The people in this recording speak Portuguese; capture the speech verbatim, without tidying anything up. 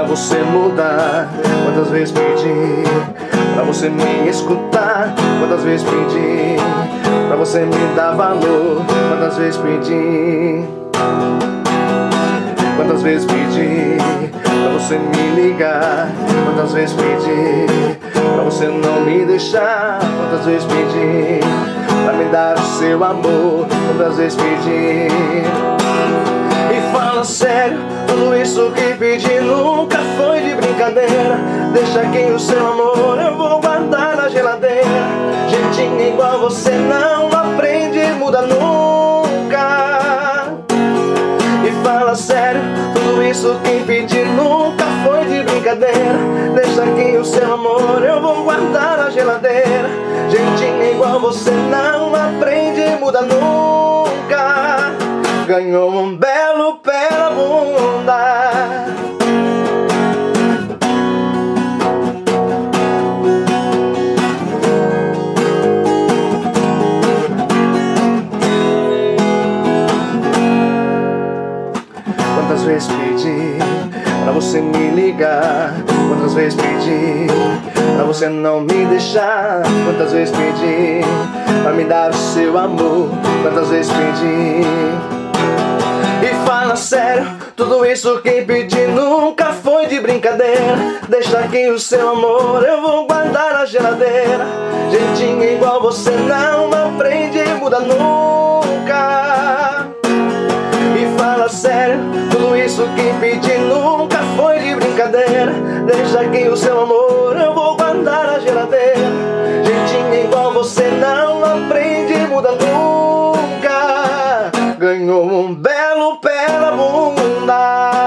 pra você mudar. Quantas vezes pedi pra você me escutar? Quantas vezes pedi pra você me dar valor? Quantas vezes pedi? Quantas vezes pedi pra você me ligar? Quantas vezes pedi pra você não me deixar? Quantas vezes pedi pra me dar o seu amor? Quantas vezes pedi? E fala sério, tudo isso que pedi nunca foi de brincadeira. Deixa aqui o seu amor, eu vou guardar na geladeira. Jeitinho igual você não aprende, muda nunca. E fala sério, tudo isso que pedi nunca foi de brincadeira. Deixa aqui o seu amor, eu vou guardar na geladeira. Jeitinho igual você não aprende, muda nunca. Ganhou um belo pé na bunda. Quantas vezes pedi pra você me ligar? Quantas vezes pedi pra você não me deixar? Quantas vezes pedi pra me dar o seu amor? Quantas vezes pedi? E fala sério, tudo isso que pedi nunca foi de brincadeira. Deixa aqui o seu amor, eu vou guardar na geladeira. Jeitinho igual você não aprende, muda nunca. E fala sério, tudo isso que pedi nunca foi de brincadeira. Deixa aqui o seu amor, eu vou guardar na geladeira. Jeitinho igual você não aprende, muda nunca. Ganhou um belo pé na bunda.